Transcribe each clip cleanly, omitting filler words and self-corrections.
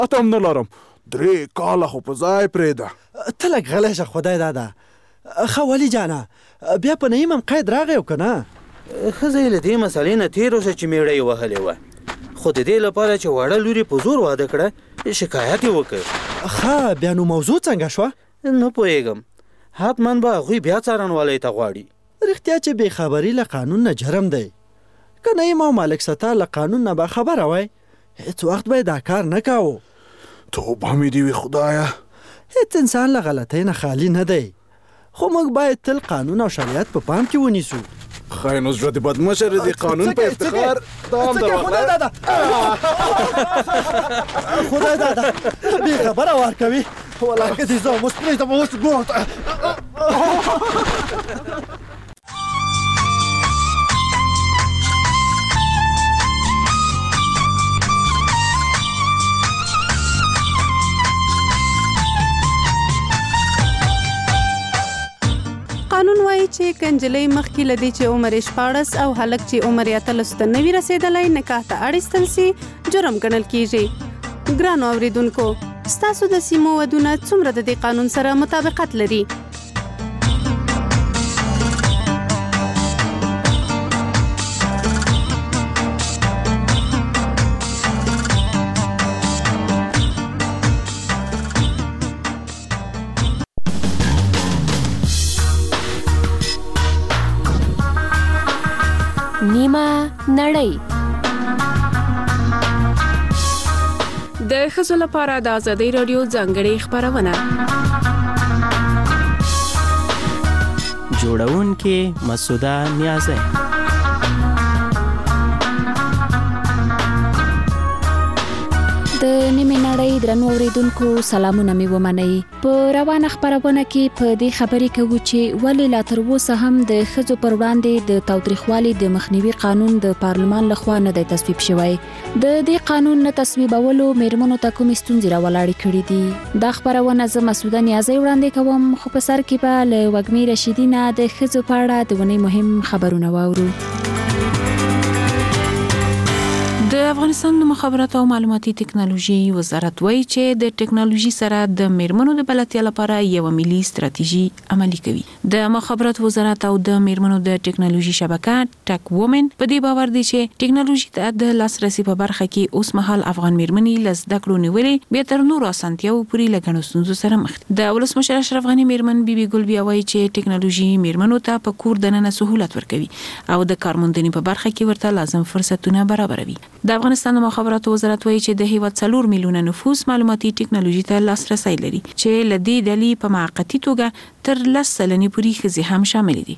اتم نه لرم. 3 کاله خو په ځای پرېږده. ته لږ غلی شه خدای داده. ښه ولي جانه بیا په نعیم هم قید راغی او که نه؟ ښځه یې له دې مسالې نه تېر اوسه چې میړه یې وهلې وه، خو د دې لپاره چې واړه لورې په زور واده کړه شکایت یې وکړ. ښه بیا نو موضوع څنګه شوه؟ نه پوهېږم، حتما به هغوی بیا څارنوالی ته غواړي. رښتیا چې بېخبري له قانون نه جرم دی. که نعیم او ملک ستار له قانون نه باخبره وای هیڅ وخت به دا کار نه کاوه. توبه مې دې وي خدایه. هیڅ انسان له غلطۍ نه خالی نه دی، خو موږ باید تل قانون او شریعت په پام کې ونیسو. خای نو زړه دې بدمشر دې قانون په افتخار دام خدای دادا خدای دادا بېخبره وار کوي. والله که دې زه اوس پرېږدم اوس ګوره قانون وایي چې کنجلۍ مخکې له دې چې عمر یې 14 او هلک چې عمر یې 13 ته نه وي رسېدلی نکاح ته اړ ایستل سي جرم ګڼل کیږي. ګرانو اورېدونکو، ستاسو د سیمو ودونه څومره د دې قانون سره مطابقت لري؟ نیمه نړۍ د ښځو لپاره د آزادۍ رادیو ځانګړې خپرونه. جوړونکې مسعوده نیازی. د نیمه نړۍ درنو اوریدونکو سلامونه مې ومنئ. په روانه خپرونه کې په دې خبرې کوو چې ولې لا تر اوسه هم د ښځو پر وړاندې د تاوتریخوالي د مخنیوي قانون د پارلمان لخوا نه دی تصویب شوی. د دې قانون نه تصویبولو میرمنو ته کومې ستونزې راولاړې کړې دي. دا خپرونه زه مسعوده نیازی وړاندې کوم، خو په سر کې به له وږمې رشیدي نه د ښځو په اړه د ونې مهم خبرونه واورو. د افغانستان د مخابراتو او معلوماتي ټکنالوژي وزارت وایي چې د ټکنالوژي سره د میرمنو د بلدتیا لپاره یو ملي ستراتیژي عملي کوي. د مخابراتو وزارت او د میرمنو د ټکنالوژي شبکه ټک وومن په دې باور دي چې ټکنالوژي ته د لاسرسي په برخه کې اوس مهال افغان میرمنې له زده کړو نیولې بیا تر نورو اسانتیاوو پورې له ګڼو ستونزو سره مخ دي. د ولسمشر اشرف غني میرمن بیبي ګل بیا وایي چې ټکنالوژي میرمنو ته په کور دننه سهولت ورکوي او د کارموندنې په برخه کې ورته لازم فرصتونه برابروي. د افغانستان د مخابراتو وزارت وایي چې د هیواد 4 میلیونه نفوس معلوماتي ټکنالوژي ته لاسرسی لري چې له دې ډلې په موقتي توګه تر 10 سلنې پورې ښځې هم شامل دي.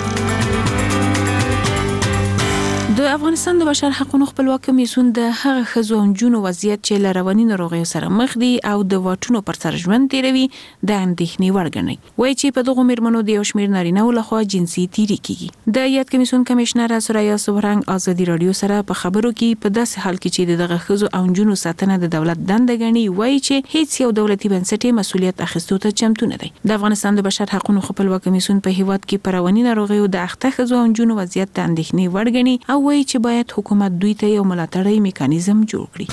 د افغانستان د بشر حقوقو خپلواک کمیسیون د هغه ښځو او نجونو وضعیت چې له رواني ناروغیو سره مخ دي او د واټونو پر سر ژوند تیروي د اندېښنې وړ ګڼي. وایي چې په دغو میرمنو د یو شمېر نارینه‌و لخوا جنسي تیري کیږي. د یاد کمیسیون کمشنر سوریا سوبرنګ ازادي رادیو سره په خبرو کې په داسې حال کې چې دغه ښځو او نجونو ساتنه د دولت دنده ګڼي، وایي چې هیڅ یو دولتي بنسټ مسؤلیت اخیستو ته چمتو نه دی. د افغانستان د بشر حقوقو خپلواک کمیسیون په هیواد کې پر رواني ناروغیو د اخته ښځو او نجونو وضعیت د اندېښنې وړ ګڼي او وایي چې باید حکومت دوی ته یو ملاتړی میکانیزم جوړ کړي.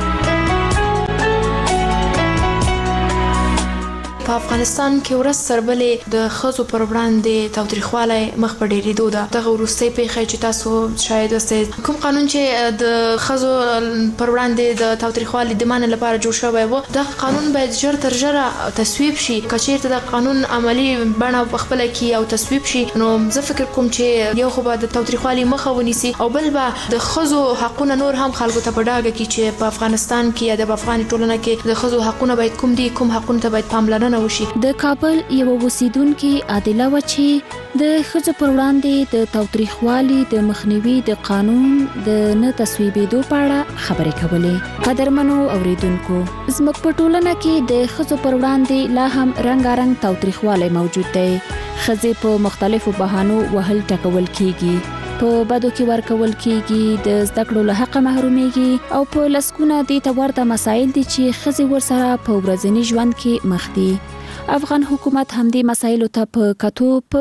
په افغانستان کې ورځ سربلې د ښځو پر وړاندې تاوتریخوالی مخ په ډېرېدو ده. دغه وروستۍ پیښه چې تاسو شاید اوسئ، کوم قانون چې د ښځو پر وړاندې د تاوتریخوالي د منع لپاره جوړ شوی و، دغه قانون باید ژر تر ژره تصویب شي. که چېرته د قانون عملي بڼه پخپله کړي او تصویب شي، نو زه فکر کوم چې یو خو به د تاوتریخوالي مخه ونیسي او بل به د ښځو حقونه نور هم خلکو ته په ډاګه کړي چې په افغانستان کې یا د افغاني ټولنه کې د ښځو حقونه باید کوم دي، کوم حقونو ته باید پاملرنه وشي. د کابل یو اوسیدونکي عادله و چې د ښځو پر وړاندې د تاوتریخوالي د مخنیوي د قانون د نه تصویبېدو په اړه خبرې کولې. قدرمنو اوریدونکو، زموږ په ټولنه کې د ښځو پر وړاندې لا هم رنګارنګ تاوتریخوالی موجود دی. ښځې په مختلفو بهانو وهل ټکول کیږي، په بدو کې ورکول کیږي، د زده کړو له حقه محرومیږي او په لسګونه دې ته ورته مسایل دي چې ښځې ورسره په ورځني ژوند کې مخ دي. افغان حکومت همدې مسایلو ته په کتو په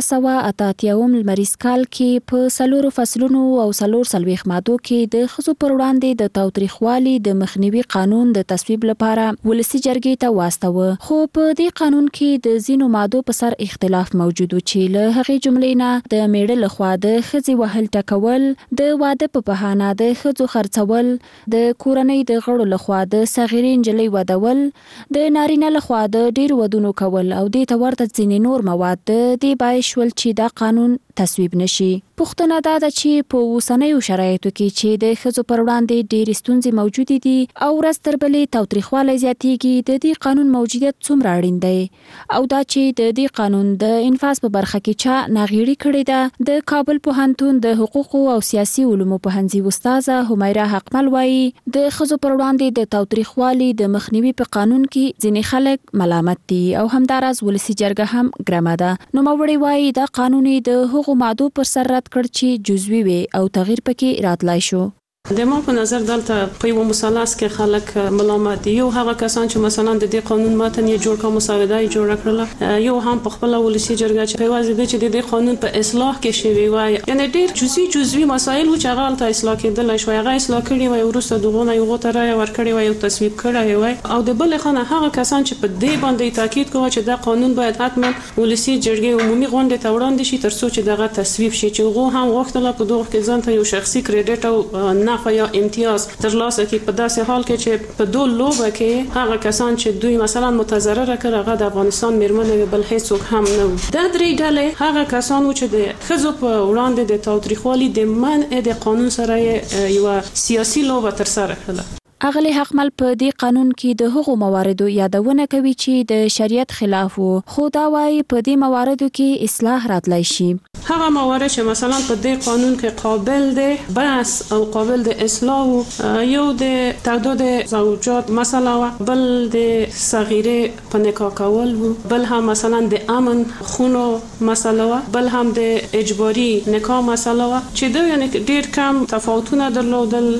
1488 لمریز کال کې په 4 فصلونو او 4 مادو کې د ښځو پر وړاندې د تاوتریخوالي د مخنیوي قانون د تصویب لپاره ولسي جرګې ته واستوه. خو په دې قانون کې د ځینو مادو په سر اختلاف موجود و چې له هغې جملې نه د میړه لخوا د ښځې وهل ټکول، د واده په بهانه د ښځو خرڅول، د کورنۍ د غړو لخوا د صغیرې نجلۍ ودول، د نارینه لخوا د ډېرو ودونو کول او دې ته ورته ځینې نور مواد د دې باعث شول چې دا قانون تصویب نشي. پوښتنه دا ده چې په اوسنیو شرایطو کې چې د ښځو پر وړاندې ډېرې ستونزې موجودې دي او ورځ تر بلې تاوتریخوالی زیاتېږي، د دې قانون موجودیت څومره اړین دی او دا چې د دې قانون د انفاذ په برخه کې چا ناغېړي کړې ده. د کابل پوهنتون د حقوقو او سیاسي علومو پوهنځي استاده همیرا حقمل وایي د ښځو پر وړاندې د تاوتریخوالي د مخنیوي په قانون کې ځینې خلک ملامت دي او همداراز ولسي جرګه هم ګرمه ده. نوموړې وایي دا قانون د هغو مادو پر سر رد کړ چې جزوي وي او تغییر پکې راتلای شو. د ما په نظر دلته په یو مثلث کې خلک ملامت دي. یو هغه کسان چې مثلا د دې قانون متن یې جوړ کړ، مسوده یې جوړ کړله، یو هم په خپل ولسی جرګه چې په واسطه چې د دې قانون په اصلاح کې شوی وای، یعنی ډېر جزئی مسایل چې هغه ته اصلاح کېدل شوی، هغه اصلاح کړي وای، ورسته دغه یو تر ور کړی وای او تصویب کړی وای. او د بل خانه هغه کسان چې په دې باندې تاکید کوي چې دا قانون باید حتما ولسی جرګه عمومي غونډه ته وړاندې شي ترڅو چې دغه تصویب شي، چې هغه هم وختله په دغه کې ځان ته یو شخصي کریډټ او نفع یا امتیاز ترلاسه کی په داسې حال کې چې په دوه لوبه کې هغه کسان چې دوی مثلا متضرره کړه هغه د افغانستان میرمنې بل هیڅوک هم نه و. دا درې ډلې هغه کسان چې د ښځو په وړاندې د تاوتریخوالي د منع د قانون سره یو سیاسي لوبه تر سره کړه. اغلی حقمل په دې قانون کې د هغو مواردو یادونه کوي چې د شریعت خلاف وو، خو دا وايي په دې مواردو کې اصلاح راتلای شي. هغه موارد چې مثلا په دې قانون کې قابل دي بحث او قابل د اصلاح، یو د تعداد زوجات مسله و، بل د صغیره په نکاح کول و، بل هم مثلا د امن خونو مسله و، بل هم د اجباري نکاح مسله و، چې دوی یعنی ډیر کم تفاوتونه درلودل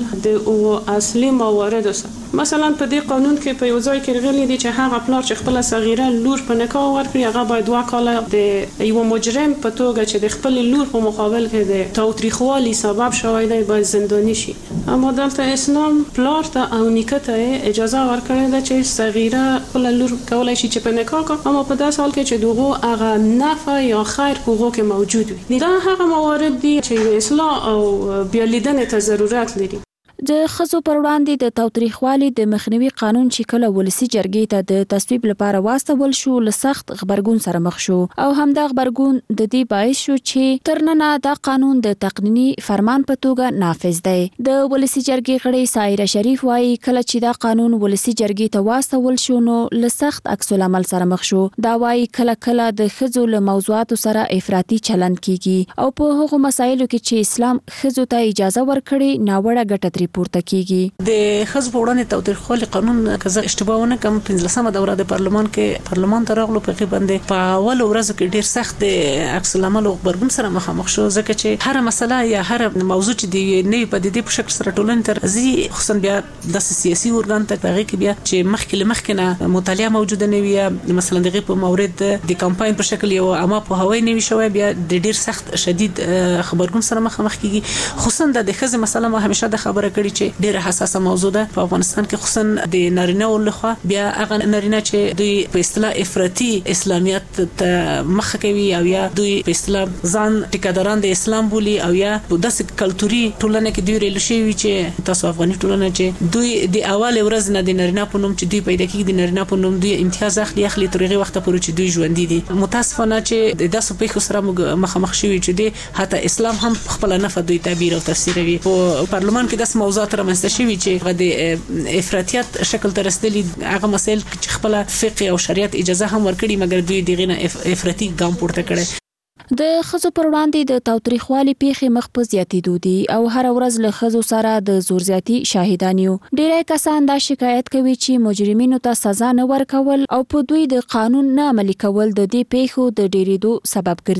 د اصلي موارد. مثلا په دې قانون کې په یو ځای کې غلي دي چې هغه پلار چې خپل صغیره لور په نکاح ورکړي هغه باید 2 کاله د یو مجرم په توګه چې د خپل لور په مقابل کې د تاوتریخوالي سبب شوی دی باید زنداني شي. اما دلته اسلام پلار ته او نیکه ته اجازه ورکړې ده چې صغیره خپل لور کولای شي چې په نکاح کوي، اما په داسې حال کې چې دغه هغه نفع یا خیر په هغه کې موجود وي. دا هغه موارد دي چې اصلاح او بیا لیدنې ته ضرورت لري. د ښځو پر وړاندې د تاوتریخوالي د مخنیوي قانون چې کله ولسي جرګې ته د تصویب لپاره واستول شو له سخت غبرګون سره مخ شو او همدا غبرګون د دې باعث شو چې تر ننه دا قانون د تقنینی فرمان په توګه نافذ دی. د ولسي جرګې غړي سایره شریف وایي کله چې دا قانون ولسي جرګې ته واستول شو نو له سخت عکس العمل سره مخ شو. دا وایي کله کله د ښځو له موضوعاتو سره افراطي چلند کیږي او په هغو مسایلو کې چې اسلام ښځو ته اجازه ورکړي ناوړه ګټه پورته کیږي. د ښځو په وړاندې تاوتریخوالي قانون که زه اشتباه ونه کړم 15مه دوره د پارلمان ته راغلو، په هغې باندې په اولو ورځو کې ډېر سخت د عکس العمل او غبرګون سره مخامخ شو، ځکه چې هره مسله یا هره موضوع چې د نوې پدیدې په شکل سره ټولنې ته راځي، خصوصا بیا داسې سیاسي ارګان ته په هغې کې بیا چې مخکې نه مطالعه موجوده نه وي، مثلا دغه په مورد د کمپاین په شکل یو عامه پوهاوی نه وي شوی، بیا د ډېر سخت شدید خبرګون سره مخامخ کیږي. خصوصا د ښځې مسله ما همیشه د خبره کړې چې ډېره حساسه موضوع ده په افغانستان کې، خصوصا د نارینه لخوا. بیا هغه نارینه چې دوی په اصطلاح افراطي اسلامیت ته مخ کوي او یا دوی په اصطلاح ځان ټیکاداران د اسلام بولي او یا په داسې کلتوري ټولنه کې دوی ریل شوي چې تاسو افغاني ټولنه چې دوی د اول ورځ نه د نارینه په نوم چې دوی پیدا کیږي د نارینه په نوم دوی امتیاز اخلي تر هغه وخت پورې چې دوی ژوندي دي. متاسفانه چې د داسې پیښو سره مخامخ شوي چې د حتی اسلام هم خپل نفع دوی تعبیر او تفسیروي. په پارلمان کې داسې موضوعات رامنځته شوي چې د افراطیت شکل ته رسیدلي، هغه مسایل چې خپل فقه او شریعت اجازه هم ورکړي مګر دوی دغه نه افراطي ګام پورته کړي. د ښځو پر وړاندې د تاوتریخوالي پیښې مخ په زیاتېدو دي او هر ورځ له ښځو سره د زور زیاتي شاهدان یو. ډېری کسان دا شکایت کوي چې مجرمینو ته سزا نه ورکول او په دوی د قانون نه عملي کول د دې پیښو د ډېرېدو سبب ګرځي.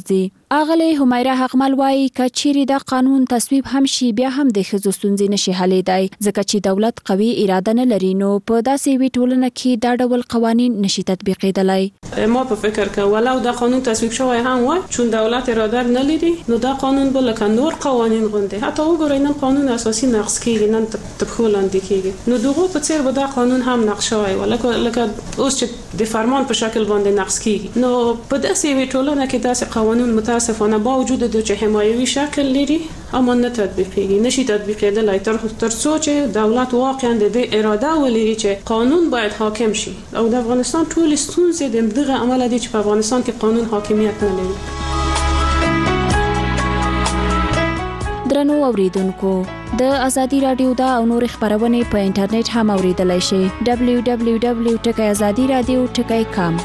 اغلی همیره حقمل وایي کچيري د قانون تصویب هم شي بیا هم د ښځو ستونزې نشي حلېدای ځکه چې دولت قوي اراده نه لري نو په داسې وی ټولنه کې دا ډول قوانین نشي تطبیقېدلای. ما په فکر کې ولو دا قانون تصویب شوی هم وای چون دولت اراده نه لري نو دا قانون بل لکه نور قوانین غونډه حتی وګورئ نن قانون اساسي نقض کیږي نن تبخول لاندې کیږي نو دغه په څیر به دا قانون هم نقض شوی ولکه اوس چې د فرمان په شکل باندې نقض کیږي نو په داسې وی ټولنه کې داسې قانون متاسفانه با وجود د چې حمایوي شکل لري اما نه تطبیقېږي نشي تطبیقېدلای تر څو چې دولت واقعا د اراده ولري چې قانون باید حاکم شي او د افغانستان ټول ستونزې د دغه عمل دي چې په افغانستان کې قانون حاکمیت نه لري. درنو اوریدونکو د ازادي رادیو دا او نور خبرونه په انټرنیټ هم اوریدلای شئ www.azadiradio.com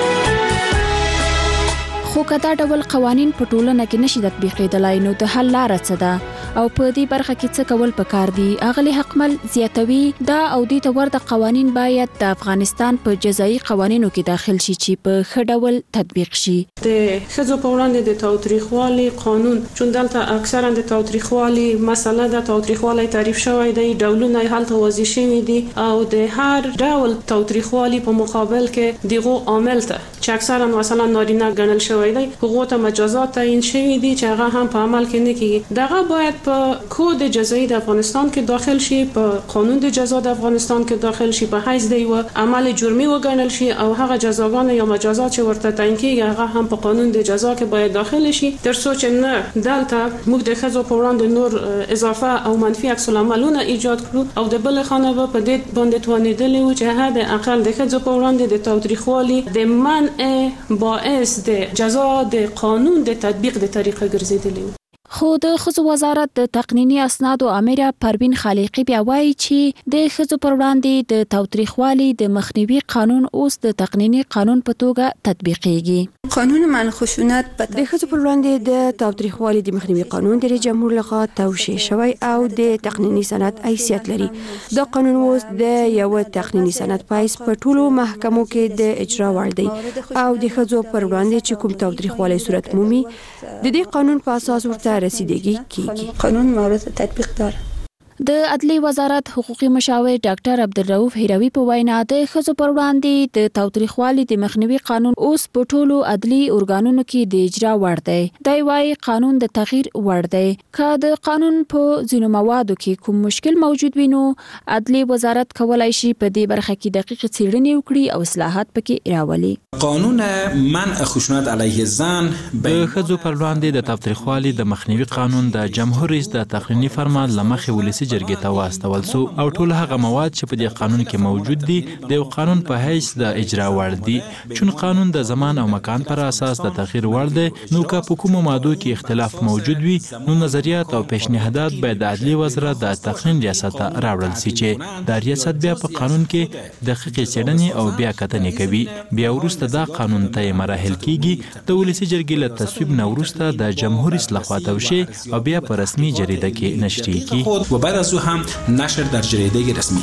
خو کدا ډول قوانین په ټولنه کې نشي تطبیقېدلای نو د حل لار څه ده او په دې برخه کې څه کول پکار دي اغلی حقمل زیاتوي دا او دې تور د قوانین باید د افغانستان په جزایي قوانینو کې داخل شي چې په خډول تطبیق شي. د ښځو په وړاندې د تاوتریخوالي قانون چون دلته اکثرا د تاوتریخوالي مسله د تاوتریخوالي تعریف شوی دی ډولونه هلته واضح شوی دي او د هر ډول تاوتریخوالي په مقابل کې دغه عامل ته چې اکثرا مثلا نارینه ګڼل شوی دی هغه ته مجازات تعیین شوی دي چې هغه هم په عمل کې نه کیږي دغه باید په کود جزایی د افغانستان کې داخل شي په قانون د جزا د افغانستان کې داخل شي په حیث دی و عمل جرمي وګڼل شي او هغه جزاګان یا مجازات چې ورته تعیین کیږي هغه هم په قانون د جزا کې باید داخل شي تر څو چې نه دلته موږ د ښځو په وړاندې نور اضافه او منفي عکس العملونه ایجاد کړو او د بل خانه په دې باندې توانیدلې و چې هدا اقل د ښځو په وړاندې د تاوتریخوالي د منع باعث د جزا د قانون د تطبیق د طریقه ګرځیدلی و. خو د ښځو وزارت د تقنینی اسنادو امیره پروین خالقی بیا وایي چې د ښځو پر وړاندې د تاوتریخوالي د مخنیوي قانون اوس د تقنینی قانون په توګه تطبیقېږي. قانون منع خشونت د ښځو پر وړاندې د تاوتریخوالي د مخنیوي قانون د رئیس جمهور لخوا توشیح شوی او د تقنینی سند حیثیت لري. دا قانون اوس د یو تقنینی سند پایس په ټولو محکمو کې د اجرا وړ دی او د ښځو پر وړاندې چې کوم تاوتریخوالي صورت مومي د دې قانون په اساس ورته رسیدگی کیږي. قانون مورد تطبیق داره. د عدلی وزارت حقوقي مشاور ډاکټر عبدالرؤف هیروي په وینا د ښځو پر وړاندې د تاوتریخوالي د مخنیوي قانون اوس په ټولو عدلی ارګانونو کې د اجرا وړ دی. دی وايي قانون د تغییر وړ دی. که د قانون په ځینو موادو کې کوم مشکل موجود وي نو عدلی وزارت کولای شي په دې برخه کې دقیق څېړنې وکړي او اصلاحات پکې راولي. قانون منع خشونت علیه زن د ښځو پر وړاندې د تاوتریخوالي د مخنیوي قانون د جمهور رئیس د تقنینی فرمان لمخې ولسی جرګې ته واستول سو او ټول هغه مواد چې په دې قانون کې موجود دي د یو قانون په حیث د اجرا وړ دي چون قانون د زمان او مکان پر اساس د تغییر وړ دی نو که په کومو مادو کې اختلاف موجود وي نو نظریات او پیشنهادات باید د عدلی وزارت د تقنین ریاست راوړل شي چې د ریاست بیا په قانون کې دقیق څېړنې او بیا کتنې کوي بیا وروسته دا قانون ته مراحل کیږي د ولسی جرګې له تصویب نه وروسته د جمهور رئیس لخوا توشیح او بیا په رسمي جریده کې نشر کیږي از او هم نشر در جریده رسمی.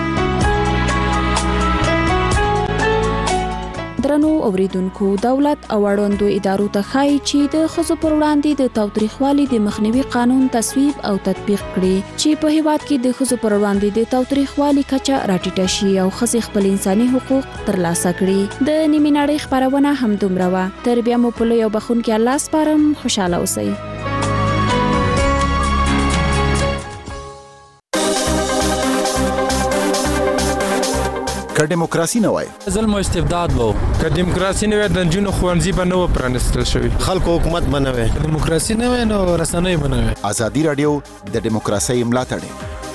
درنو اوریدونکو دولت او اړوندو ادارو ته ښایي چې د ښځو پر وړاندې د تاوتریخوالي د مخنیوي قانون تصویب او تطبیق کړي چې په هیواد کې د ښځو پر وړاندې د تاوتریخوالي کچه راټیټه شي او ښځې خپل انساني حقوق ترلاسه کړي. د نیمې نړۍ خپرونه همدومره وه. تر بیا مو په لوی او بخښونکي الله سپارم. خوشحاله اوسئ. که دیموکراسي نه وای ظلم او استبداد وو که دیموکراسي نه وای د جنونو خوانځي به نه و پرانستل شوی خلکو حکومت بنوي دیموکراسي نه وای نو رسنۍ بنوي ازادي رادیو د دیموکراسي ملاتړ